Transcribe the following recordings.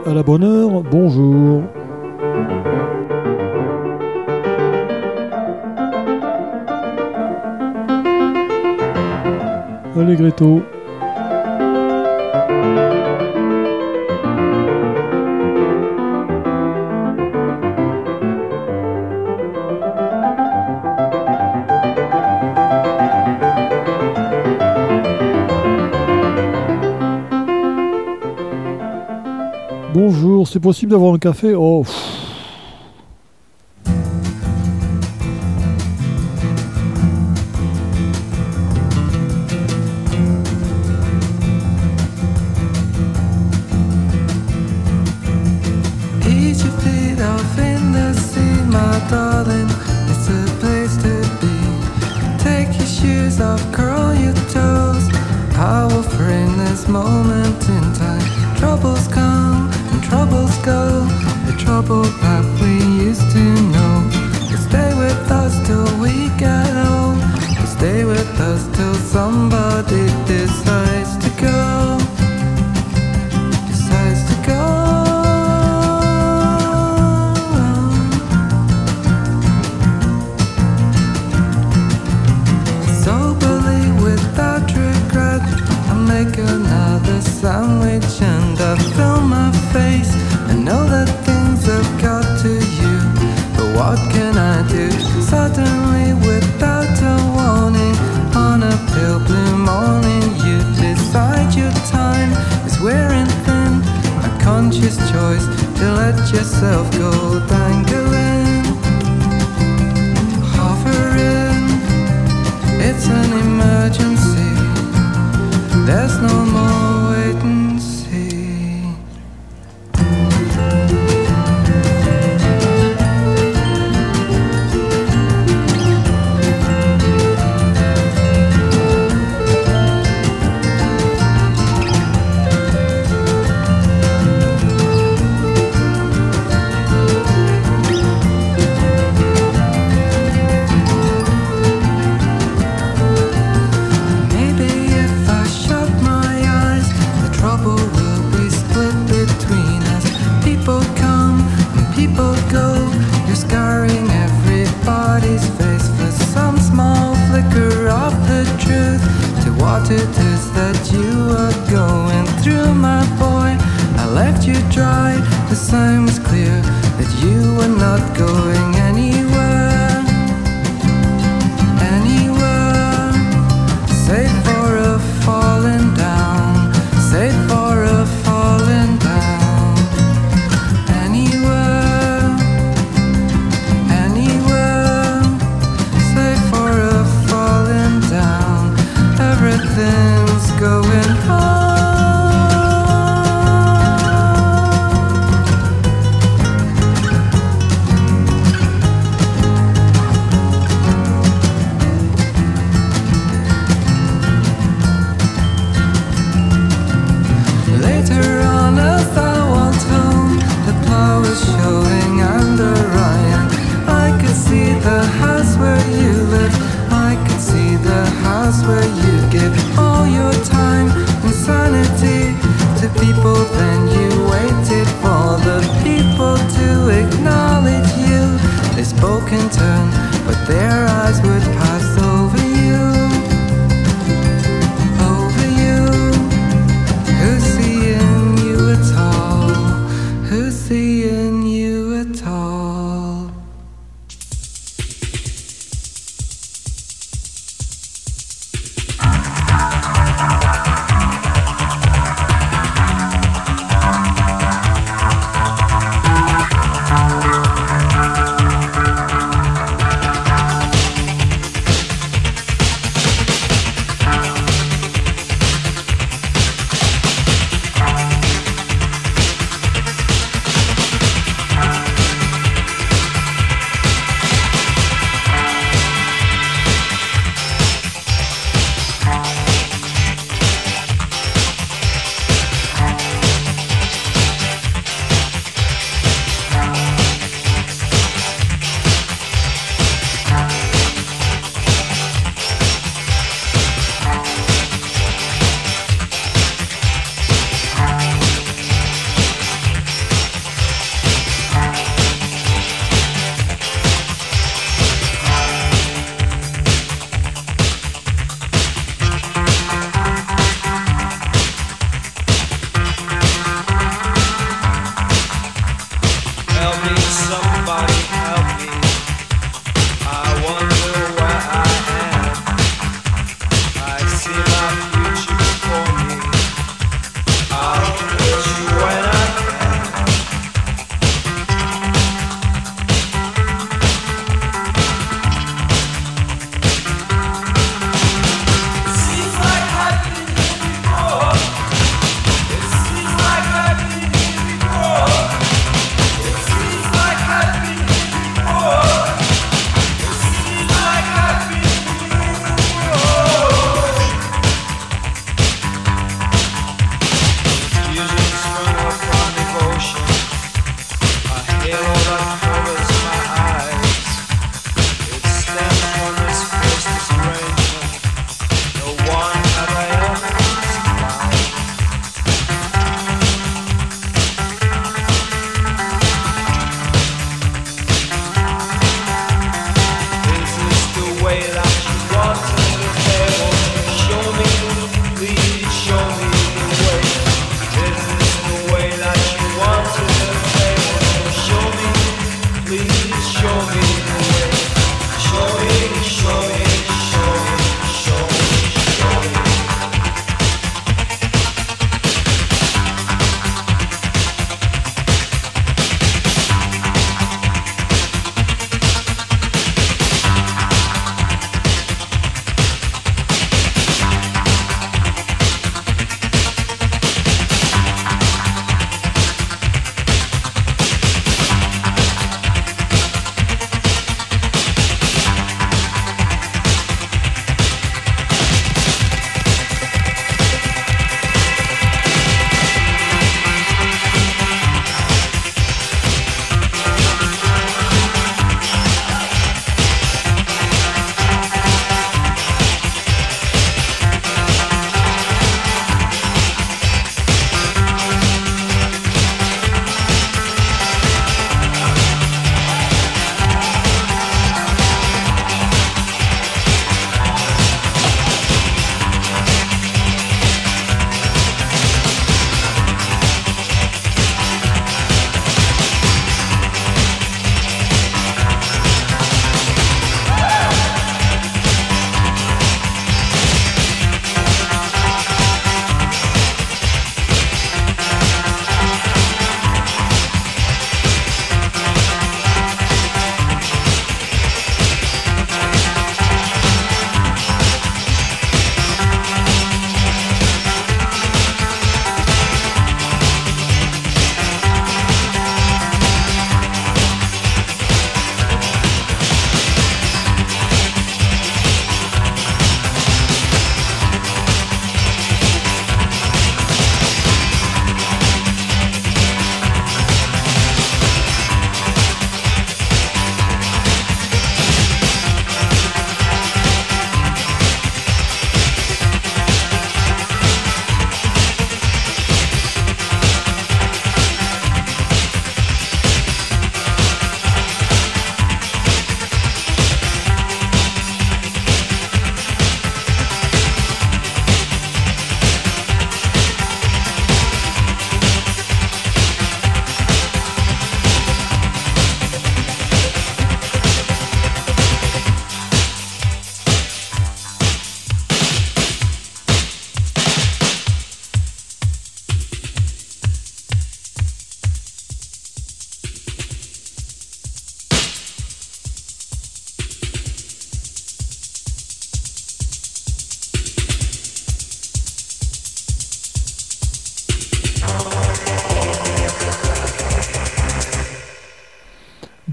à la bonne heure, bonjour. Allegretto. Bonjour, c'est possible d'avoir un café? Oh.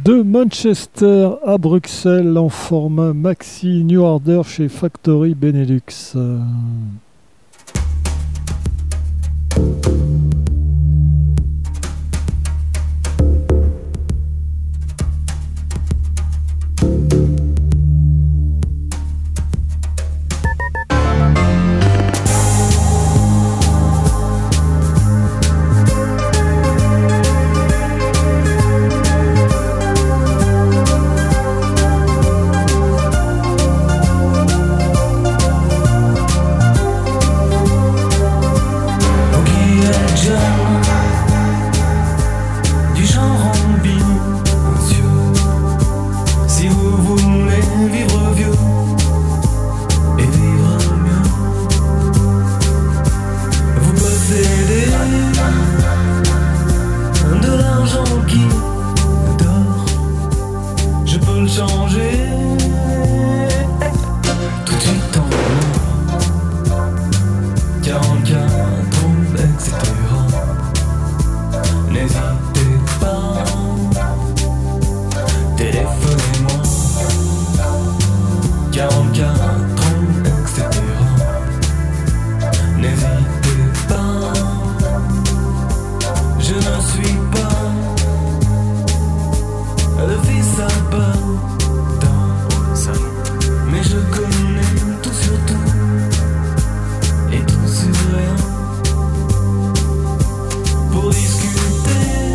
De Manchester à Bruxelles en format maxi New Order chez Factory Benelux. Pour discuter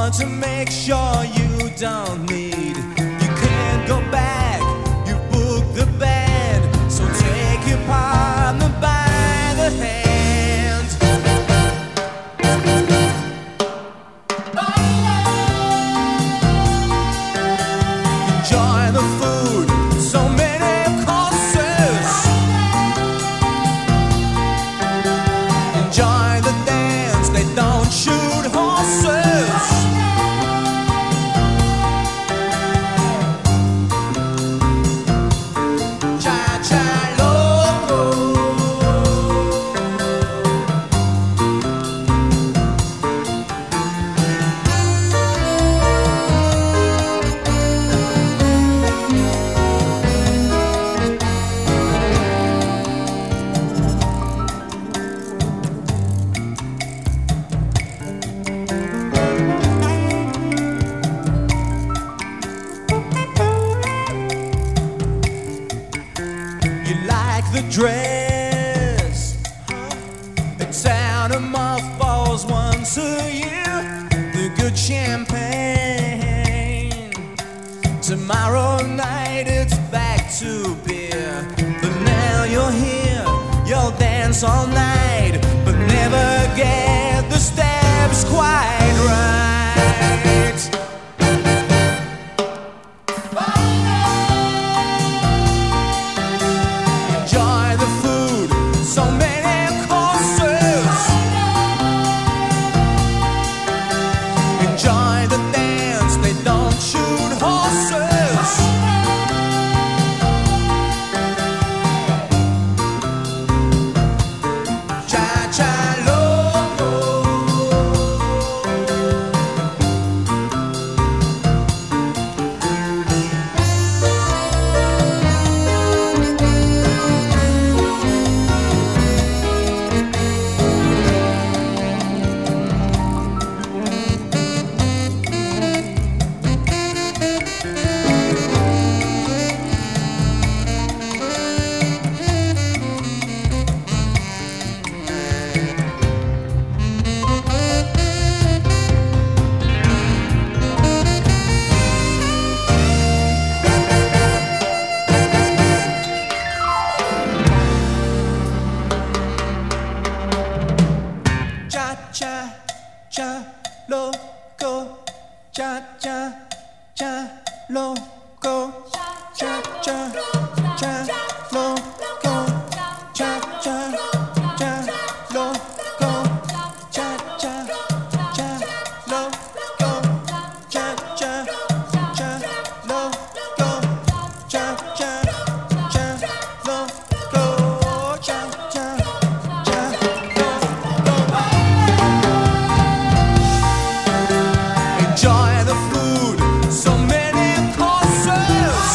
want to make sure you don't need. You can't go back, you booked the band, so take your partner by the hand. Enjoy the food, so many courses. Enjoy the dance, they don't shoot horses. Cha-cha loco. You like the dress, the town of mothballs once a year, the good champagne. Tomorrow night it's back to beer. But now you're here, you'll dance all night, but never get the steps quite right. Enjoy the food, so many courses. Enjoy the dance, they don't shoot horses. Cha-cha loco. Cha-cha-cha loco. Cha-cha-cha loco. Cha-cha-cha loco. Cha-cha-cha loco. Cha-cha-cha loco. Cha-cha-cha loco. Cha-cha-cha loco. Cha-cha-cha Enjoy the food, so many courses.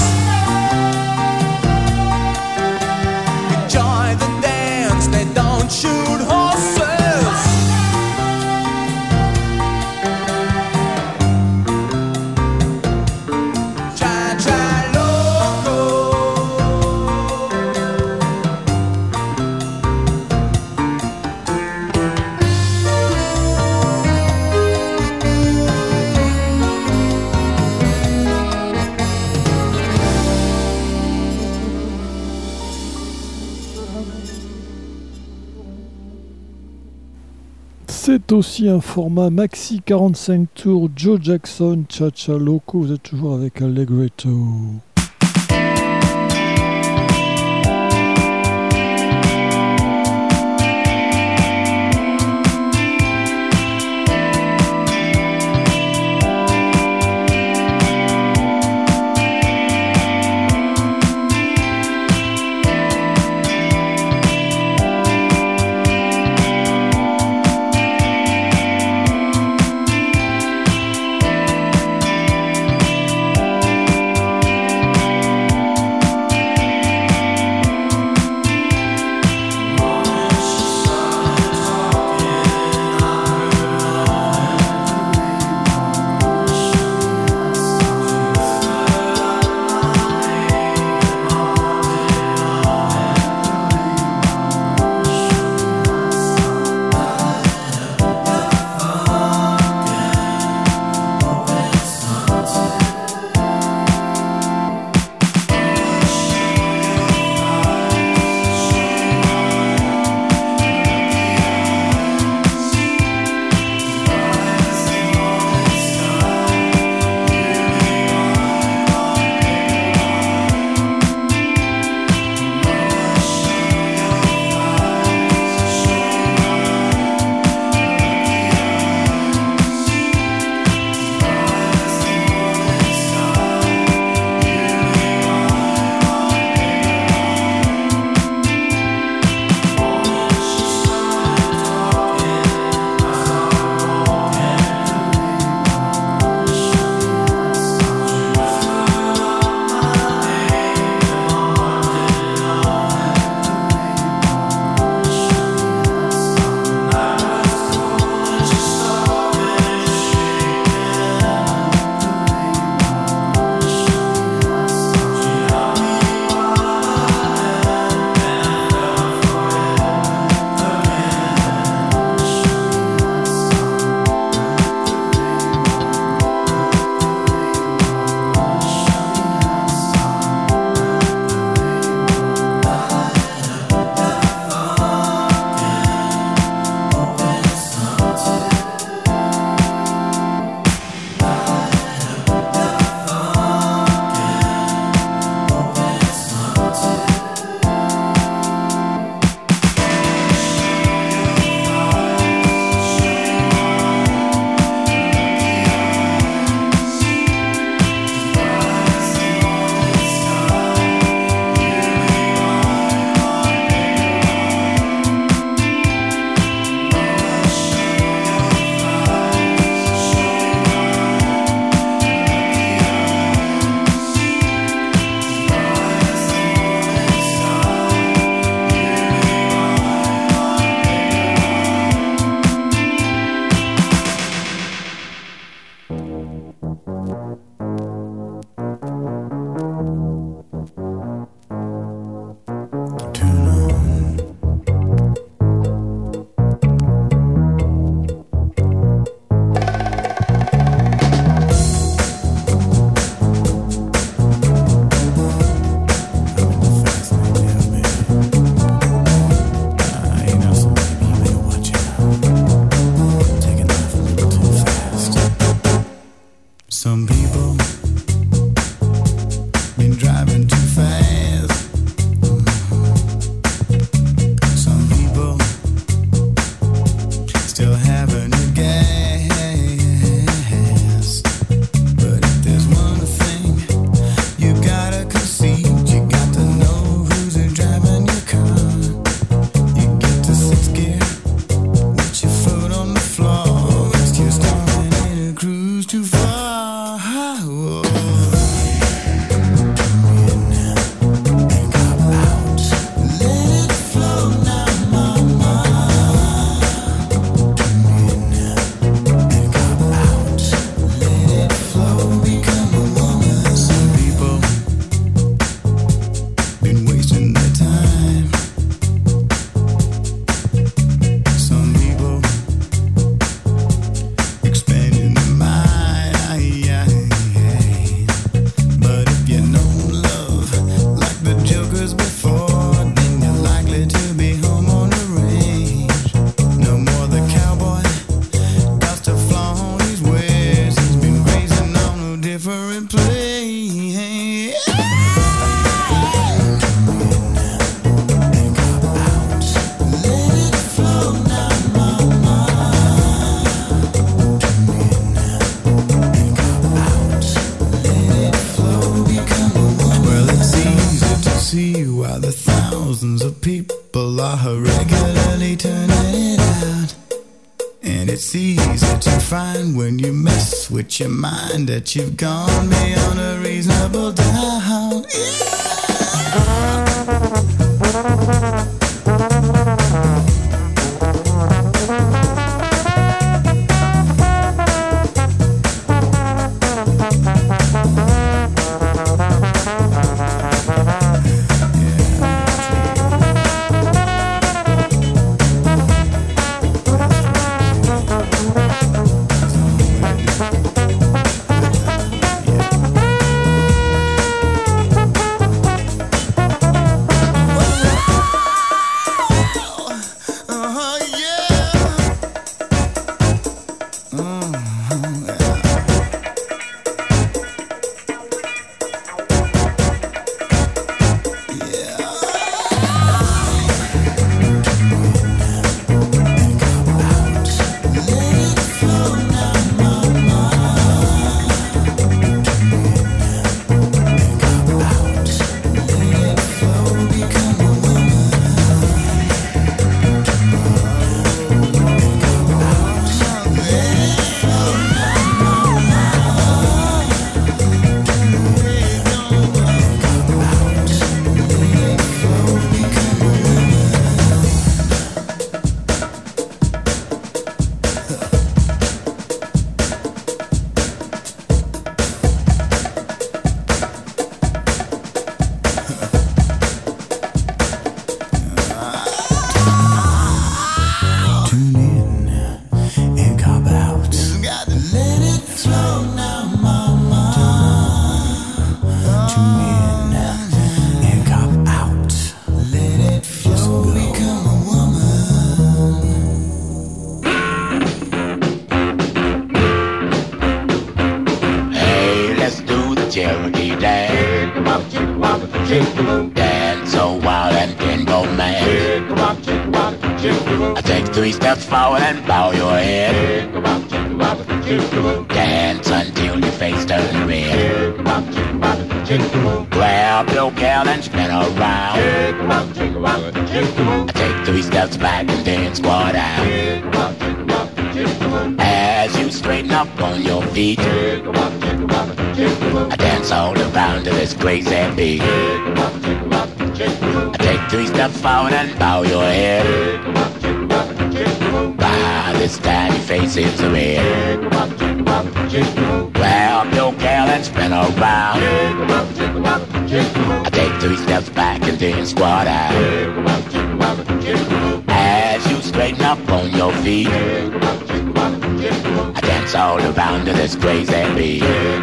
Enjoy the dance, they don't shoot horses. Cha-cha loco. C'est aussi un format maxi 45 tours. Joe Jackson, Cha-Cha Loco. Vous êtes toujours avec Allegretto. while the thousands of people are regularly turning it out. And it's easy to find when you mess with your mind that you've gone beyond a reasonable doubt. Dance so wild and then go mad. I take 3 steps forward and bow your head. Dance until your face turns red. Grab your gal and spin around. I take 3 steps back and then squat out. As you straighten up on your feet, I dance all around to this crazy beat. I take 3 steps forward and bow your head. By this time your face is red. Grab your gal and spin around. I take 3 steps back and then squat out. As you straighten up on your feet, I dance all around to this crazy beat.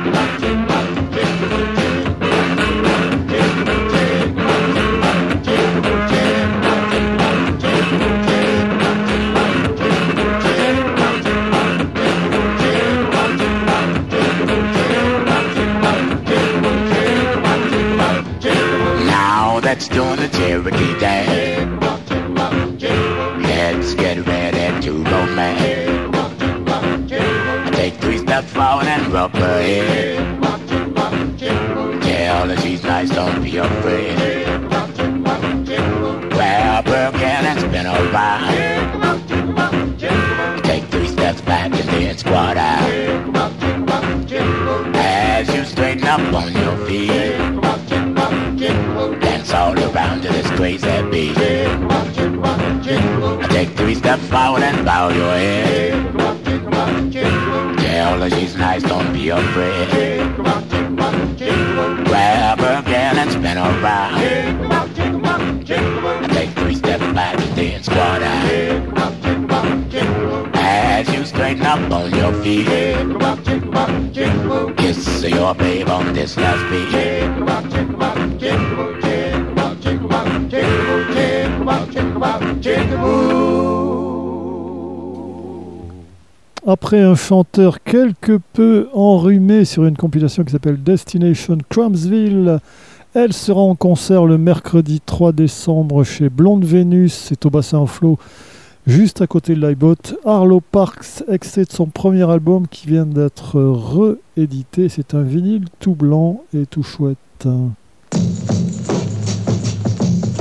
Now that's doing the Cherokee dance. Let's get ready to romance. I take 3 steps forward and rub her head. Tell her she's nice, don't be afraid. Grab her again and spin around. Take 3 steps back and then squat out. As you straighten up on your feet, dance all around to this crazy beat. I take 3 steps forward and bow your head. Tell her she's nice, don't be afraid. Grab her again and spin around. I take 3 steps back and then squat out. As you straighten up on your feet, kiss your babe on this last beat. Après un chanteur quelque peu enrhumé sur une compilation qui s'appelle Destination Crumpsville, elle sera en concert le mercredi 3 décembre chez Blonde Vénus, c'est au bassin en flot, juste à côté de l'iBot. Arlo Parks, extrait de son premier album qui vient d'être réédité. C'est un vinyle tout blanc et tout chouette.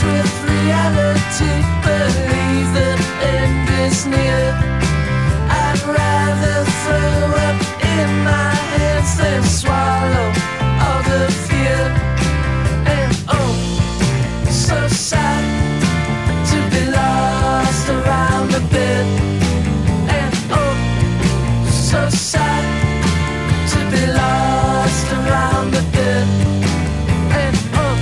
with reality, believe that end is near. I'd rather throw up in my hands than swallow all the fear. And oh, so sad to be lost around the bed. And oh, so sad to be lost around the bed. And oh,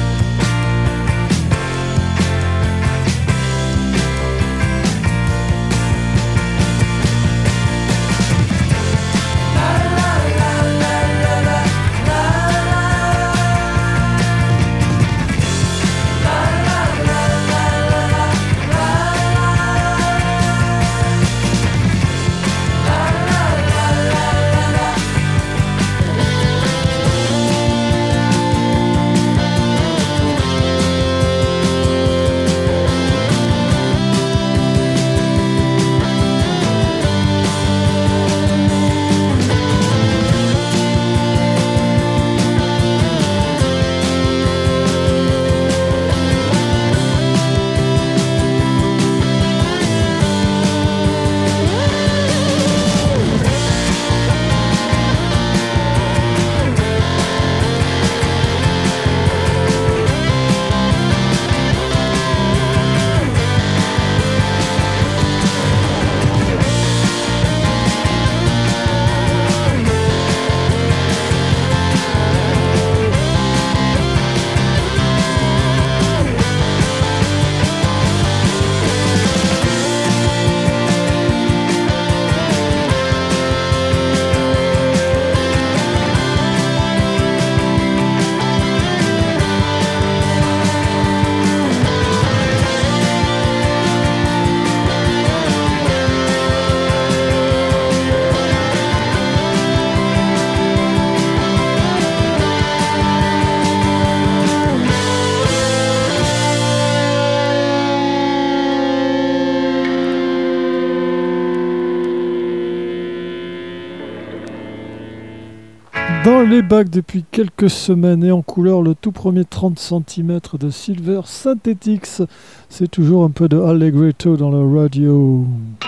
dans les bacs depuis quelques semaines et en couleur, le tout premier 30 cm de Silver Synthetics. C'est toujours un peu de Allegretto dans le radio.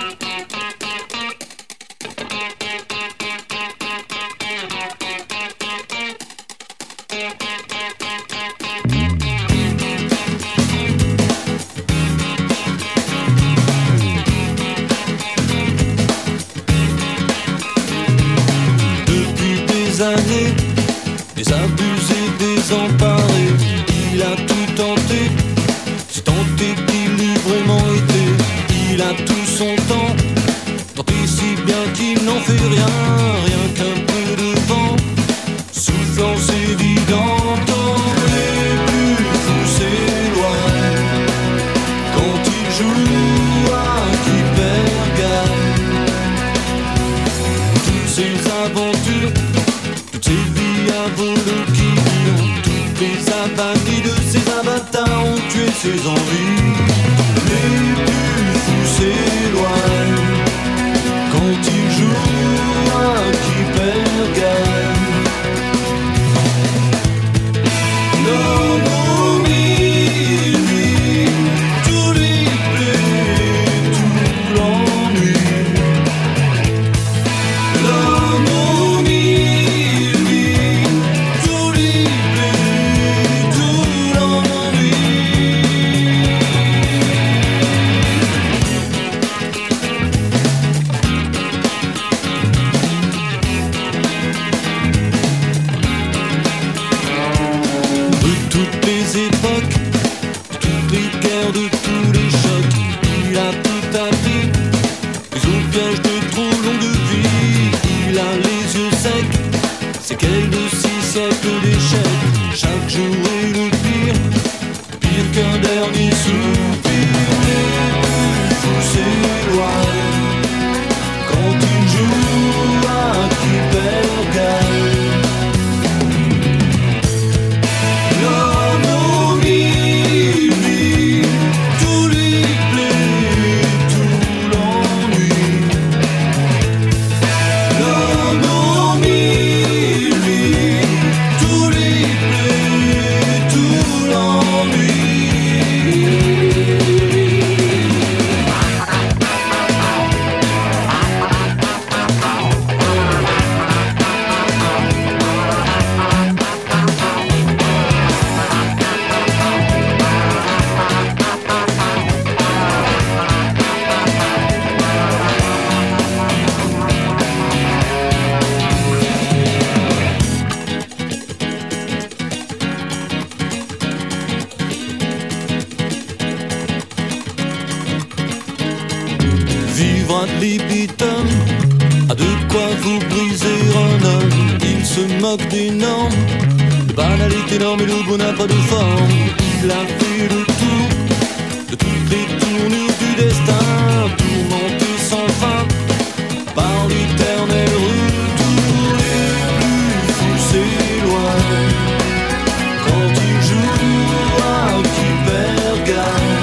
Années, désabusé, désemparé, il a tout tenté, si tenté qu'il eût vraiment été, il a tout son temps, tenté si bien qu'il n'en fait rien, rien qu'un peu de vent, souffrance évidente, les plus fous s'éloignent, quand il joue à qui perd gagne, toutes ces aventures, toutes ces vies à voler qui ont toutes les abattis de ces avatars ont tué ses envies. Les plus fous s'éloignent quand ils jouent à qui perd gagne. L'homme au milieu, tout lui plaît, tout l'ennuie. L'homme au milieu, tout lui plaît, tout l'ennuie. pourquoi vous brisez un homme? Il se moque des normes, de banalité énorme et le beau n'a pas de forme. Il a fait le tour de toutes les tournures du destin, tourmenté sans fin par l'éternel retour. Les plus fous s'éloignent quand il joue à qui perd gagne.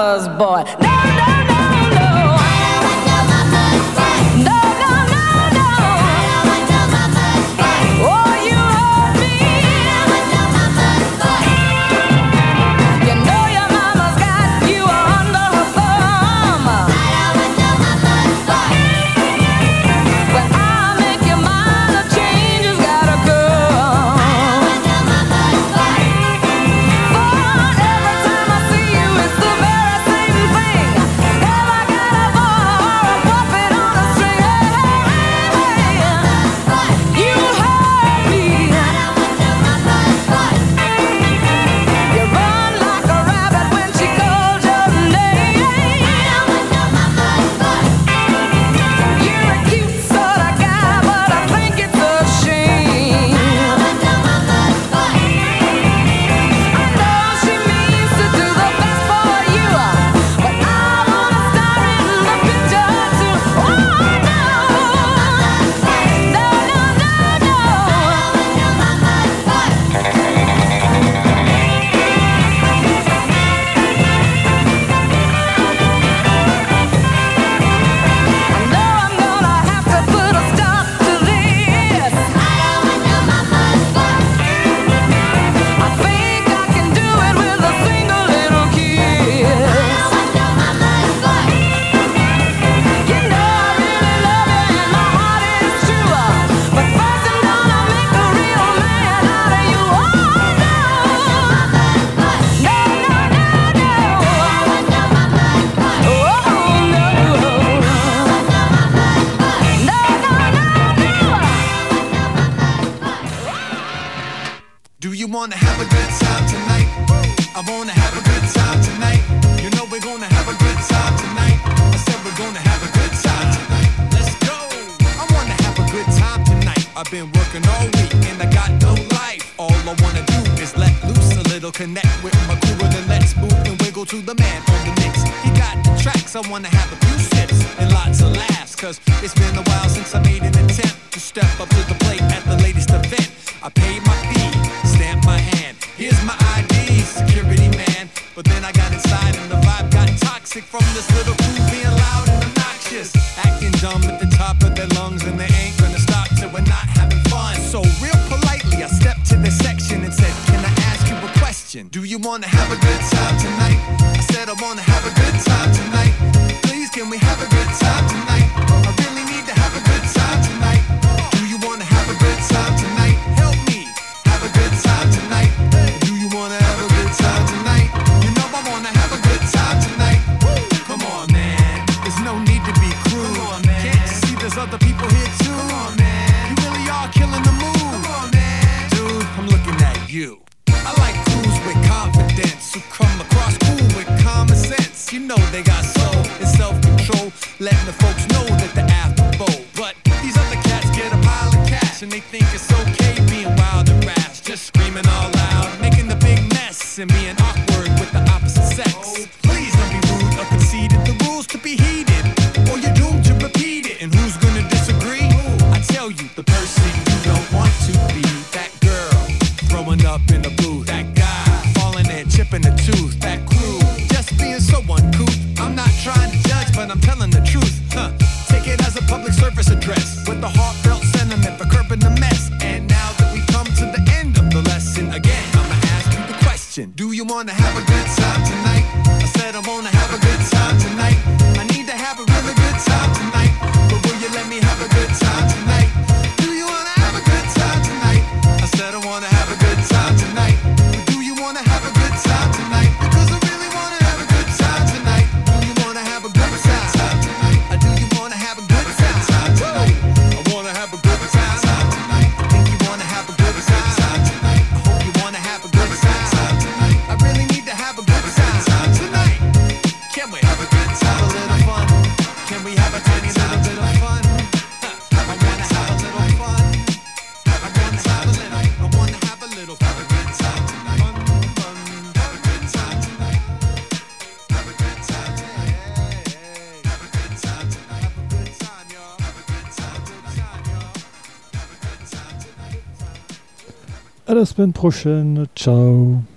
mama's boy. No, no, no, no. I don't want no mama's boy. No, no, no, no. I don't want no mama's boy. Oh, you heard me. I don't want no mama's boy. You know your mama's got you under her thumb. I don't want no mama's boy. When I make your mind a change, has gotta come. I don't want no mama's boy. For every time I see you, it's the very same thing. Have I got a boy or a puppet on a string? Hey, you heard me. I don't want no mama's boy. You run like a rabbit when she calls your name. I don't want no mama's boy. You're a cute sort of guy, but I think it's a shame. I don't want no mama's boy. I know she means to do the best for you, but I wanna star in the picture too. Oh no, no, no, no. I don't want no mama's boy. I know I'm gonna have to put a stop to this. I don't want no mama's boy. I think I can do it with a single little kiss. I don't want no mama's boy. You know I really love you and my heart is true, but first I'm gonna make a real man out of you. Oh no, mama's boy. No, no, no, no. I want no mama's boy. Oh no, no, no, Do you wanna have a good time tonight? I wanna have a good time tonight. You know we're gonna have a good time tonight. I said we're gonna have a good time tonight. Let's go. I wanna have a good time tonight. I've been working all week and I got no life. All I wanna do is let loose a little, connect with my crew, and then let's move and wiggle to the man on the mix. He got the tracks. I wanna have a few sips and lots of laughs, cause it's been a while since I made an attempt to step up to the plate at the latest event. I paid my fee, stamped my hand. Here's my ID, security man. But then I got inside and the vibe got toxic from this little crew being loud and obnoxious, acting dumb at the top of their lungs, and they ain't gonna stop till we're not having fun. So real politely I stepped to the section and said, can I ask you a question? Do you wanna have a good time tonight? I said I wanna have a good time tonight. Please can we have a good time tonight? I really need to have a good time tonight. Do you wanna have a good time tonight? Help me have a good time tonight. Do you wanna have a good time tonight? You know I wanna have a good time tonight. Come on, man. There's no need to be cruel. Can't you see there's other people here too? Come on, man. You really are killing the mood. Come on, man. Dude, I'm looking at you. I like crews with confidence who come across cool with common sense. You know they got soul and self-control, letting the folks know that they're after bold. But these other cats get a pile of cash and they think it's okay being wild and rash, just screaming all loud, making the big mess and being awkward with the opposite sex. Please don't be rude or conceited. The rules to be heeded, or you're doomed to repeat it. And who's gonna disagree? I tell you, the person you don't want to be. That girl throwing up in the booth, that guy falling and chipping a tooth, that crew just being so uncouth. I'm not trying to judge, but I'm telling the truth. Take it as a public service address with a heartfelt sentiment for curbing the mess. And now that we've come to the end of the lesson, again I'ma ask you the question: do you wanna have a good time tonight? I said I wanna have a good time tonight. I need to have a really good time tonight, but will you let me have a good time tonight? Do you wanna have a good time tonight? I said I wanna have a good time tonight. But do you wanna have a good time tonight? Because I really wanna have a good time tonight. Do you wanna have a good time tonight? Or do you wanna have a good time tonight? I wanna have a good time tonight. I think you wanna have a good time tonight. I hope you wanna have a good time tonight. I really need to have a good time tonight. Can we have a good time? A little fun. Can we have a tiny little bit of fun? I wanna have a little fun. I wanna have a little. I wanna have a little fun. Have a good time tonight. Fun, fun. Have a good time tonight. Have a good time tonight. Have a good time tonight. Have a good time, y'all. Have a good time, y'all. Have a good time tonight. À la semaine prochaine. Ciao.